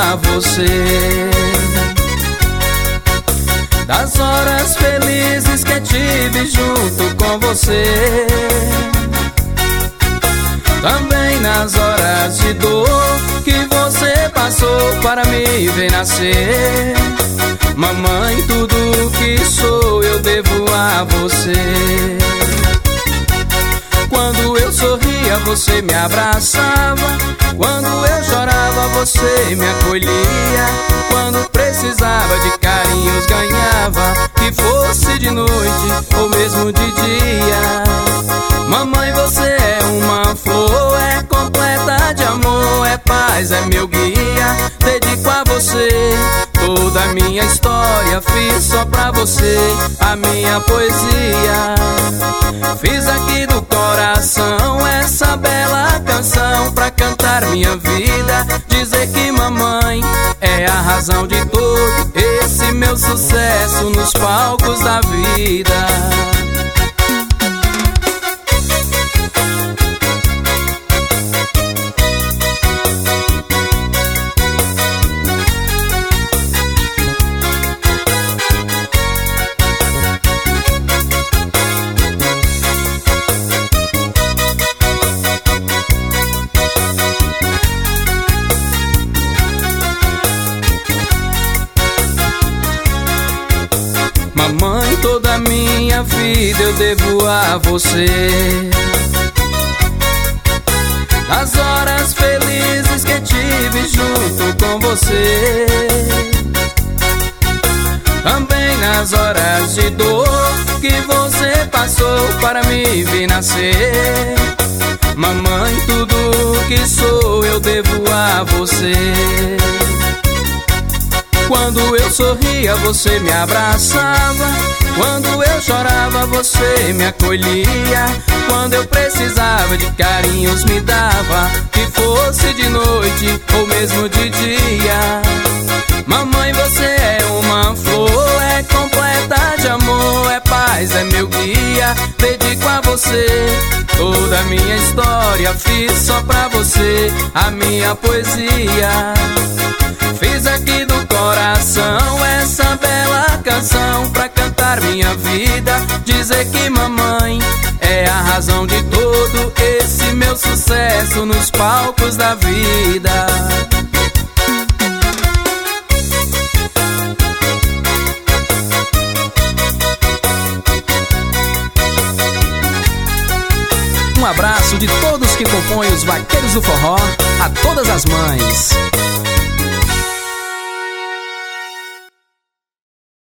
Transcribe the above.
a você. Das horas felizes que tive junto com você, também nas horas de dor que você passou para me ver nascer. Mamãe, tudo que sou eu devo a você. Quando eu sorria, você me abraçava. Quando eu chorava, você me acolhia. Quando precisava de carinhos, ganhava, que fosse de noite ou mesmo de dia. Mamãe, você é uma flor, é completa de amor, é paz, é meu guia. Dedico a você toda a minha história, fiz só pra você a minha poesia. Fiz aqui do coração essa bela canção pra cantar minha vida, dizer que mamãe é a razão de todo esse meu sucesso nos palcos da vida. Mamãe, toda a minha vida eu devo a você. Nas horas felizes que tive junto com você, também nas horas de dor que você passou para me ver nascer. Mamãe, tudo que sou eu devo a você. Quando eu sorria, você me abraçava. Quando eu chorava, você me acolhia. Quando eu precisava de carinhos, me dava, que fosse de noite ou mesmo de dia. Mamãe, você é uma flor, é completa de amor, é paz, é meu guia. Dedico a você toda a minha história, fiz só pra você a minha poesia. Fiz aqui do coração essa bela canção pra cantar minha vida, dizer que mamãe é a razão de todo esse meu sucesso nos palcos da vida. Um abraço de todos que compõem os Vaqueiros do Forró, a todas as mães.